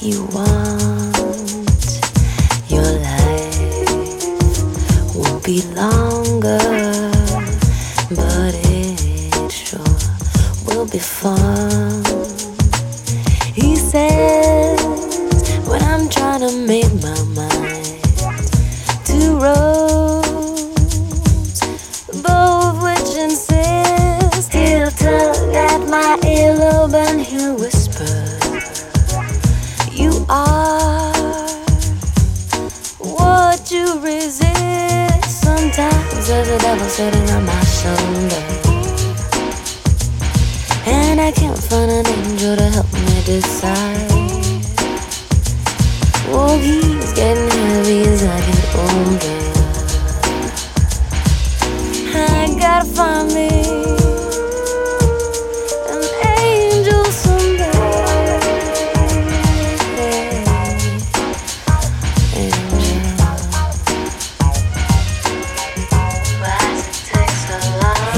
you want. Your life won't be longer, but it sure will be fun. He says when I'm trying to make my mind, two roads, both which insist. He'll tug at my earlobe and he'll whisper, you are what you resist. Sometimes there's a devil sitting on my shoulder, and I can't find an angel to help me decide. Oh, he's getting heavy as I get older. I gotta find me an angel someday. Angel. Why does it take so long?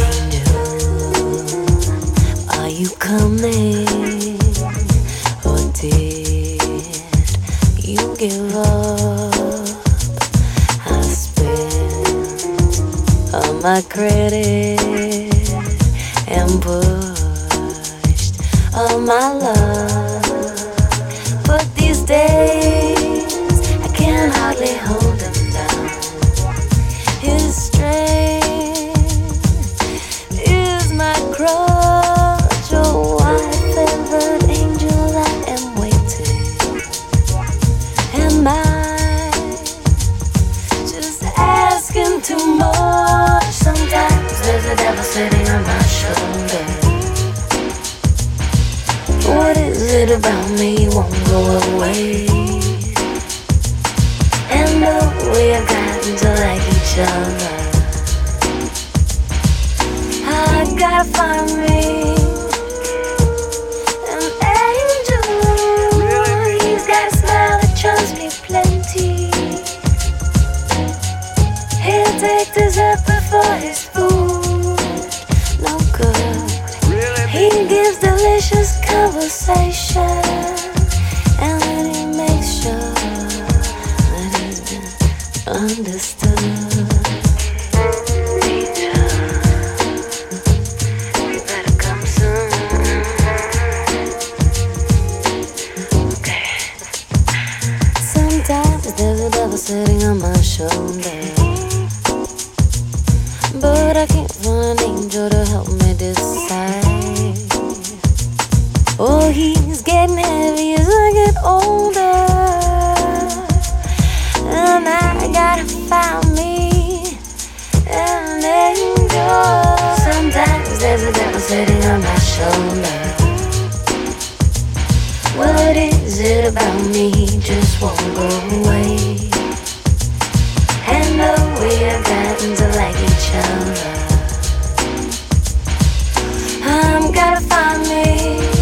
Angel, are you coming? Or did you give up? I spent all my credit and pushed all my love, but these days I can hardly hold him down. His strength is my crutch. Oh, white-feathered angel, I am waiting. Am I just asking too much? Sometimes there's a devil sitting on my shoulder. What is it about me won't go away? And though we have gotten to like each other, I gotta find me an angel. He's got a smile that shows me plenty. He'll take dessert before his food. No good. He gives delicious conversation, and then he makes sure that he's been understood. Teacher, you better come soon. Okay. Sometimes there's a devil sitting on my shoulder, but I can't find an angel to help me decide. Oh, he's getting heavy as I get older, and I gotta find me an angel. Sometimes there's a devil sitting on my shoulder. What is it about me? He just won't go away. And though we have gotten to like each other, I'm gotta find me